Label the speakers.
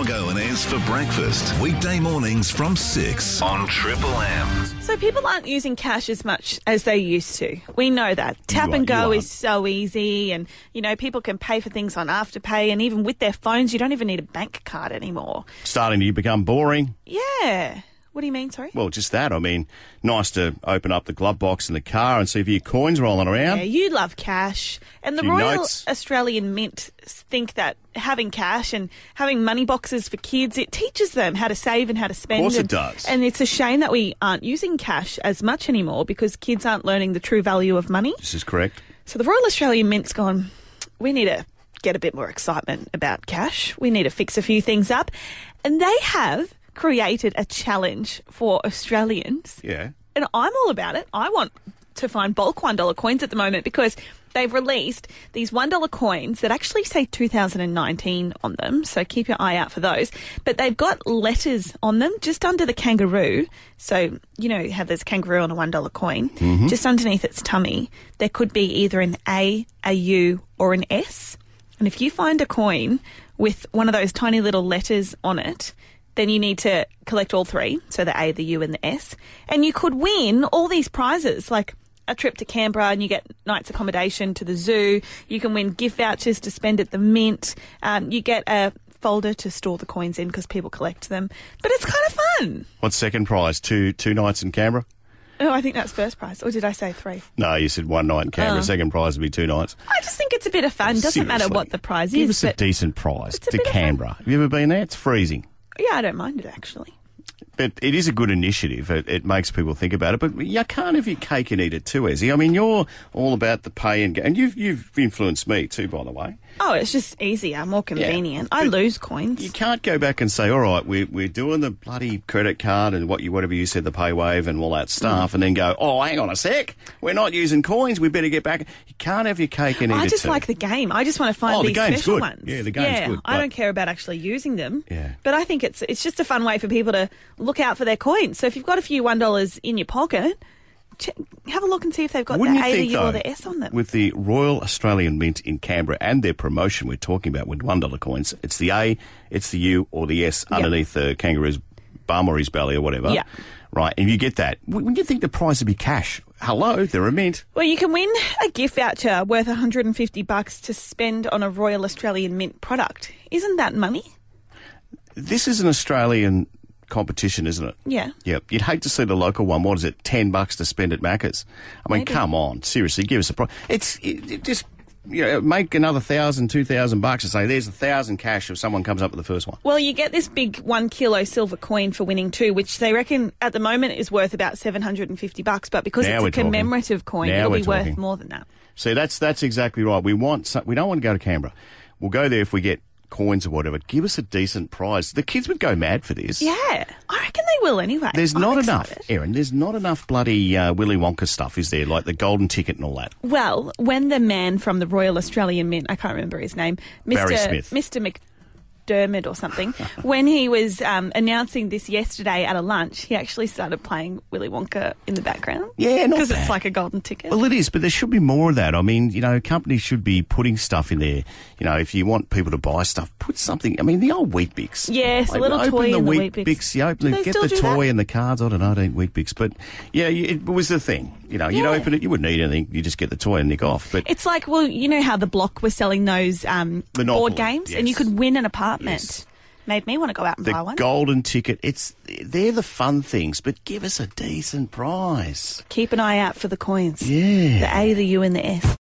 Speaker 1: Doggo and Ez for breakfast. Weekday mornings from 6 on Triple M.
Speaker 2: So people aren't using cash as much as they used to. We know that. Tap and go is so easy, and, you know, people can pay for things on Afterpay, and even with their phones, you don't even need a bank card anymore.
Speaker 3: Starting to become boring.
Speaker 2: Yeah. What do you mean, sorry?
Speaker 3: Well, just that. I mean, nice to open up the glove box in the car and see if your coins rolling around.
Speaker 2: Yeah, you love cash. And the
Speaker 3: Few
Speaker 2: Royal
Speaker 3: notes.
Speaker 2: Australian Mint think that having cash and having money boxes for kids, it teaches them how to save and how to spend.
Speaker 3: Of course it does.
Speaker 2: And it's a shame that we aren't using cash as much anymore because kids aren't learning the true value of money.
Speaker 3: This is correct.
Speaker 2: So the Royal Australian Mint's gone, we need to get a bit more excitement about cash. We need to fix a few things up. And they have created a challenge for Australians.
Speaker 3: Yeah.
Speaker 2: And I'm all about it. I want to find bulk $1 coins at the moment because they've released these $1 coins that actually say 2019 on them, so keep your eye out for those. But they've got letters on them just under the kangaroo. So, you know how there's a kangaroo on a $1 coin.
Speaker 3: Mm-hmm.
Speaker 2: Just underneath its tummy, there could be either an A, a U, or an S. And if you find a coin with one of those tiny little letters on it, then you need to collect all three, so the A, the U and the S. And you could win all these prizes, like a trip to Canberra and you get night's accommodation to the zoo. You can win gift vouchers to spend at the Mint. You get a folder to store the coins in because people collect them. But it's kind of fun.
Speaker 3: What's second prize? Two nights in Canberra?
Speaker 2: Oh, I think that's first prize. Or did I say three?
Speaker 3: No, you said one night in Canberra.
Speaker 2: Oh.
Speaker 3: Second prize would be 2 nights.
Speaker 2: I just think it's a bit of fun. Doesn't matter what the prize
Speaker 3: Give
Speaker 2: is.
Speaker 3: us a decent prize
Speaker 2: it's a
Speaker 3: to
Speaker 2: bit of fun.
Speaker 3: Canberra. Have you ever been there? It's freezing.
Speaker 2: Yeah, I don't mind it, actually.
Speaker 3: But it is a good initiative. It makes people think about it. But you can't have your cake and eat it too, Ezzy. I mean, you're all about the pay and you've influenced me too, by the way.
Speaker 2: Oh, it's just easier, more convenient.
Speaker 3: Yeah,
Speaker 2: I lose coins.
Speaker 3: You can't go back and say, all right, we're doing the bloody credit card and whatever you said, the pay wave and all that stuff, and then go, oh, hang on a sec, we're not using coins, we better get back. You can't have your cake and eat it too.
Speaker 2: I just like the game. I just want to find these special ones.
Speaker 3: Yeah, the game's good.
Speaker 2: I don't care about actually using them.
Speaker 3: Yeah.
Speaker 2: But I think it's just a fun way for people to look out for their coins. So if you've got a few $1 in your pocket, have a look and see if they've got
Speaker 3: Wouldn't
Speaker 2: the
Speaker 3: you
Speaker 2: A, the
Speaker 3: think,
Speaker 2: U,
Speaker 3: though,
Speaker 2: or the S on them.
Speaker 3: with the Royal Australian Mint in Canberra and their promotion we're talking about with $1 coins, it's the A, it's the U, or the S underneath the kangaroo's bum or his belly or whatever.
Speaker 2: Yeah.
Speaker 3: Right, and you get that. Wouldn't you think the prize would be cash? Hello, they're a mint.
Speaker 2: Well, you can win a gift voucher worth $150 to spend on a Royal Australian Mint product. Isn't that money?
Speaker 3: This is an Australian competition, isn't it?
Speaker 2: Yeah.
Speaker 3: Yep. You'd hate to see the local one. What is it? $10 to spend at Macca's. I mean,
Speaker 2: Maybe.
Speaker 3: come on, seriously, give us a prize. It just make another $1,000, $2,000 and say there's 1,000 cash if someone comes up with the first one.
Speaker 2: Well, you get this big 1 kilo silver coin for winning too, which they reckon at the moment is worth about $750. But because
Speaker 3: Now
Speaker 2: it's
Speaker 3: we're
Speaker 2: a
Speaker 3: talking.
Speaker 2: commemorative coin,
Speaker 3: Now
Speaker 2: it'll
Speaker 3: we're
Speaker 2: be worth
Speaker 3: talking.
Speaker 2: more than that.
Speaker 3: See, that's exactly right. We don't want to go to Canberra. We'll go there if we get coins or whatever. Give us a decent prize. The kids would go mad for this.
Speaker 2: Yeah, I reckon they will anyway.
Speaker 3: There's
Speaker 2: I'm
Speaker 3: not
Speaker 2: excited.
Speaker 3: enough, Erin. There's not enough bloody Willy Wonka stuff, is there? Like the golden ticket and all that.
Speaker 2: Well, when the man from the Royal Australian Mint, I can't remember his name,
Speaker 3: Barry Smith.
Speaker 2: Mr. McDermott or something, when he was announcing this yesterday at a lunch, he actually started playing Willy Wonka in the background.
Speaker 3: Yeah, not
Speaker 2: because
Speaker 3: bad.
Speaker 2: it's like a golden ticket.
Speaker 3: Well, it is, but there should be more of that. I mean, companies should be putting stuff in there. If you want people to buy stuff, put something. I mean, the old Wheat Bix.
Speaker 2: Yes, a little
Speaker 3: open
Speaker 2: toy
Speaker 3: the
Speaker 2: in the
Speaker 3: Wheat
Speaker 2: Weet
Speaker 3: Bix. You open
Speaker 2: Do
Speaker 3: it,
Speaker 2: they
Speaker 3: get
Speaker 2: still
Speaker 3: the
Speaker 2: do
Speaker 3: toy
Speaker 2: that?
Speaker 3: and the cards. I don't know, I don't eat Wheat Bix, but yeah, it was the thing. You'd open it, you wouldn't eat anything. You just get the toy and nick off. But
Speaker 2: It's like, well, you know how the Block was selling those
Speaker 3: Monopoly,
Speaker 2: board games, and you
Speaker 3: yes.
Speaker 2: could win an apartment.
Speaker 3: Yes.
Speaker 2: Made me want to go out and buy
Speaker 3: the
Speaker 2: one.
Speaker 3: golden ticket, they're the fun things, but give us a decent prize.
Speaker 2: Keep an eye out for the coins.
Speaker 3: Yeah.
Speaker 2: The A, the U, and the S.